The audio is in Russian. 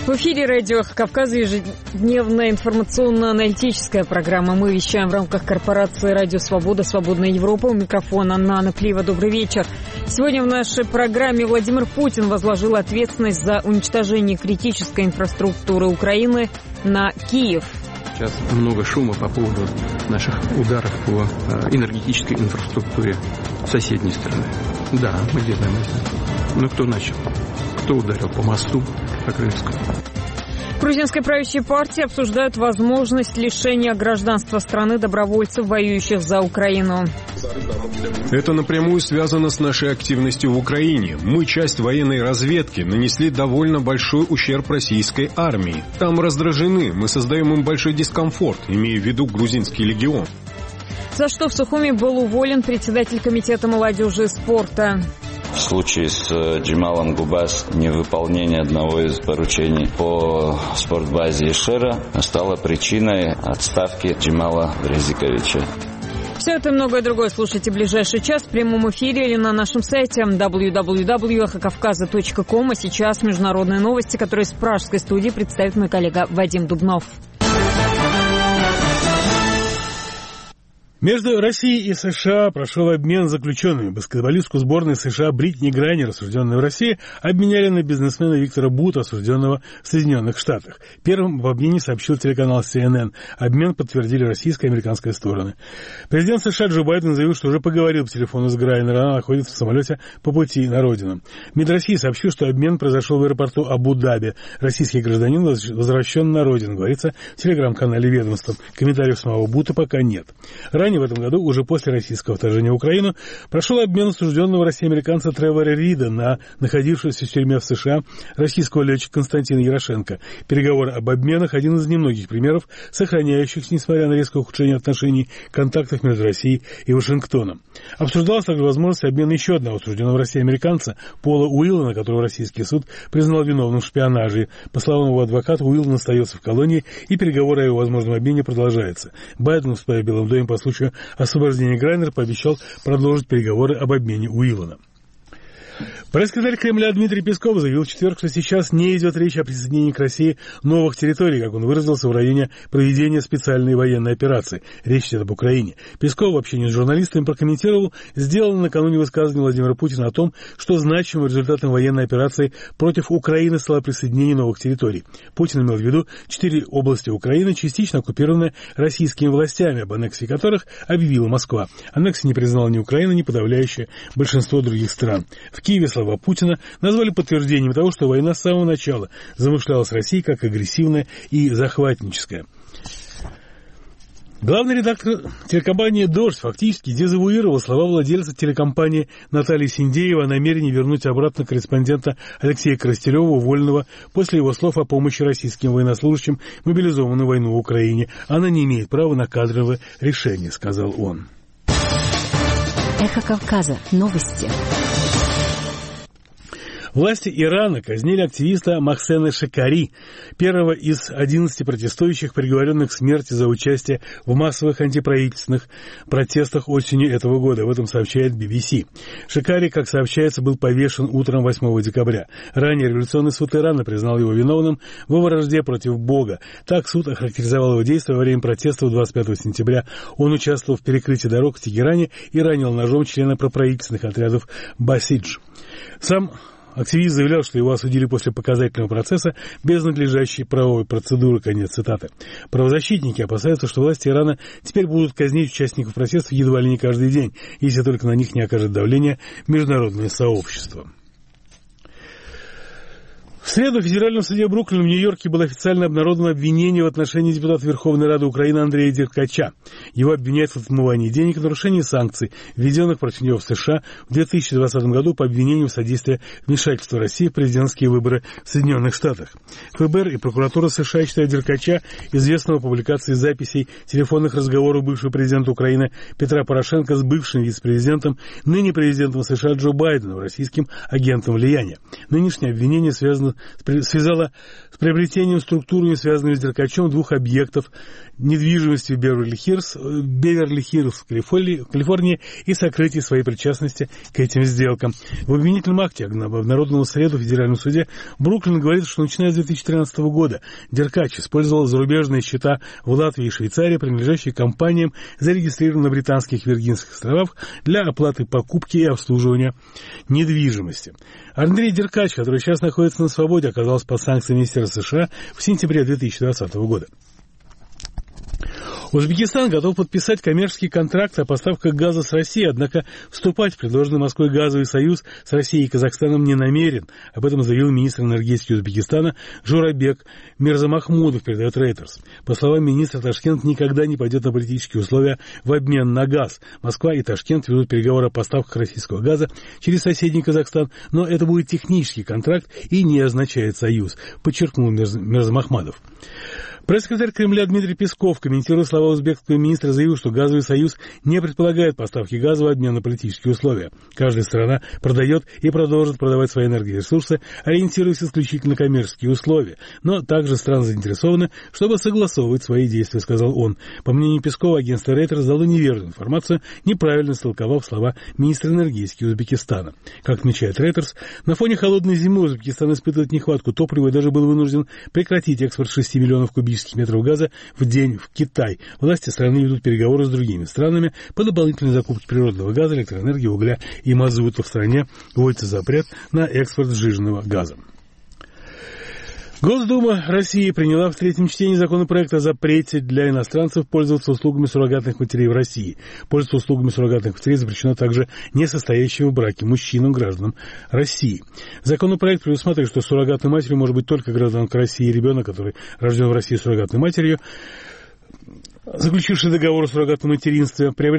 В эфире радио Кавказа, ежедневная информационно-аналитическая программа. Мы вещаем в рамках корпорации «Радио Свобода», «Свободная Европа». У микрофона Нана Плиева. Добрый вечер. Сегодня в нашей программе Владимир Путин возложил ответственность за уничтожение критической инфраструктуры Украины на Киев. Сейчас много шума по поводу наших ударов по энергетической инфраструктуре соседней страны. Да, мы делаем это. Но кто начал? Кто ударил по мосту по Крымскому? В грузинской правящей партии обсуждают возможность лишения гражданства страны добровольцев, воюющих за Украину. Это напрямую связано с нашей активностью в Украине. Мы, часть военной разведки, нанесли довольно большой ущерб российской армии. Там раздражены, мы создаем им большой дискомфорт, имея в виду грузинский легион. За что в Сухуми был уволен председатель комитета молодежи и спорта. В случае с Джемалом Губас невыполнение одного из поручений по спортбазе Ишера стало причиной отставки Джемала Резиковича. Все это и многое другое слушайте в ближайший час в прямом эфире или на нашем сайте www.kavkaza.com. А сейчас международные новости, которые с пражской студии представит мой коллега Вадим Дубнов. Между Россией и США прошел обмен заключенными. Баскетболистку сборной США Бритни Грайнер, осужденную в России, обменяли на бизнесмена Виктора Бута, осужденного в Соединенных Штатах. Первым об обмене сообщил телеканал CNN. Обмен подтвердили российская и американская стороны. Президент США Джо Байден заявил, что уже поговорил по телефону с Грайнер. Она находится в самолете по пути на родину. МИД России сообщил, что обмен произошел в аэропорту Абу-Даби. Российский гражданин возвращен на родину, говорится в телеграм-канале ведомства. Комментариев самого Бута пока нет. Ранее в этом году, уже после российского вторжения в Украину, прошел обмен осужденного в России американца Тревора Рида на находившегося в тюрьме в США российского летчика Константина Ярошенко. Переговоры об обменах – один из немногих примеров, сохраняющихся, несмотря на резкое ухудшение отношений, контактов между Россией и Вашингтоном. Обсуждалась также возможность обмена еще одного осужденного в России американца Пола Уиллана, которого российский суд признал виновным в шпионаже. По словам его адвоката, Уиллан остается в колонии, и переговоры о его возможном обмене продолжаются. Байден, выступая в Белом доме по случаю освобождения Грайнер, пообещал продолжить переговоры об обмене Уиллана. Пресс-секретарь Кремля Дмитрий Песков заявил в четверг, что сейчас не идет речь о присоединении к России новых территорий, как он выразился, в районе проведения специальной военной операции. Речь идет об Украине. Песков в общении с журналистами прокомментировал сделанное накануне высказывание Владимира Путина о том, что значимым результатом военной операции против Украины стало присоединение новых территорий. Путин имел в виду 4 области Украины, частично оккупированные российскими властями, об аннексии которых объявила Москва. Аннексию не признала ни Украина, ни подавляющее большинство других стран. В Киеве слова Путина назвали подтверждением того, что война с самого начала замышлялась Россией как агрессивная и захватническая. Главный редактор телекомпании «Дождь» фактически дезавуировал слова владельца телекомпании Натальи Синдеевой о намерении вернуть обратно корреспондента Алексея Коростелева, уволенного после его слов о помощи российским военнослужащим, мобилизованным в войну в Украине. Она не имеет права на кадровое решение, сказал он. Эхо Кавказа. Новости. Власти Ирана казнили активиста Мохсена Шекари, первого из 11 протестующих, приговоренных к смерти за участие в массовых антиправительственных протестах осенью этого года. Об этом сообщает BBC. Шекари, как сообщается, был повешен утром 8 декабря. Ранее революционный суд Ирана признал его виновным во вражде против Бога. Так суд охарактеризовал его действия во время протестов 25 сентября. Он участвовал в перекрытии дорог в Тегеране и ранил ножом члена проправительственных отрядов Басидж. Сам активист заявлял, что его осудили после показательного процесса без надлежащей правовой процедуры. Конец цитаты. Правозащитники опасаются, что власти Ирана теперь будут казнить участников протестов едва ли не каждый день, если только на них не окажет давление международное сообщество. В среду в Федеральном суде Бруклина в Нью-Йорке было официально обнародовано обвинение в отношении депутата Верховной Рады Украины Андрея Деркача. Его обвиняют в отмывании денег и нарушении санкций, введенных против него в США в 2020 году по обвинению в содействии вмешательства России в президентские выборы в Соединенных Штатах. ФБР и прокуратура США считают Деркача, известного публикацией записей телефонных разговоров бывшего президента Украины Петра Порошенко с бывшим вице-президентом, ныне президентом США Джо Байденом, российским агентом влияния. Нынешнее обвинение связано связала с приобретением структурами, связанными с Деркачем, 2 объектов недвижимости в Беверли-Хиллз, Калифорнии, и сокрытие своей причастности к этим сделкам. В обвинительном акте, обнародованном в среду в Федеральном суде, Бруклин говорит, что начиная с 2013 года Деркач использовал зарубежные счета в Латвии и Швейцарии, принадлежащие компаниям, зарегистрированным на британских Виргинских островах, для оплаты покупки и обслуживания недвижимости. Андрей Деркач, который сейчас находится на свободе, оказался под санкциями Министерства США в сентябре 2020 года. Узбекистан готов подписать коммерческий контракт о поставках газа с Россией, однако вступать в предложенный Москвой газовый союз с Россией и Казахстаном не намерен. Об этом заявил министр энергетики Узбекистана Журабек Мирзамахмудов, передает Reuters. По словам министра, Ташкент никогда не пойдет на политические условия в обмен на газ. Москва и Ташкент ведут переговоры о поставках российского газа через соседний Казахстан, но это будет технический контракт и не означает союз, подчеркнул Мирзамахмудов. Пресс-секретарь Кремля Дмитрий Песков, комментируя слова узбекского министра, заявил, что газовый союз не предполагает поставки газа в обмен на политические условия. Каждая страна продает и продолжит продавать свои энергоресурсы, ориентируясь исключительно на коммерческие условия. Но также страны заинтересованы, чтобы согласовывать свои действия, сказал он. По мнению Пескова, агентство Reuters дало неверную информацию, неправильно истолковав слова министра энергетики Узбекистана. Как отмечает Reuters, на фоне холодной зимы Узбекистан испытывает нехватку топлива и даже был вынужден прекратить экспорт 6 миллионов кубических метров газа в день в Китай. Власти страны ведут переговоры с другими странами по дополнительной закупке природного газа, электроэнергии, угля и мазута. В стране вводится запрет на экспорт сжиженного газа. Госдума России приняла в третьем чтении законопроект о запрете для иностранцев пользоваться услугами суррогатных матерей в России. Пользоваться услугами суррогатных матерей запрещено также несостоящим в браке мужчинам, гражданам России. Законопроект предусматривает, что суррогатной матерью может быть только гражданка России и ребенок, который рожден в России суррогатной матерью, заключивший договор о суррогатном материнстве,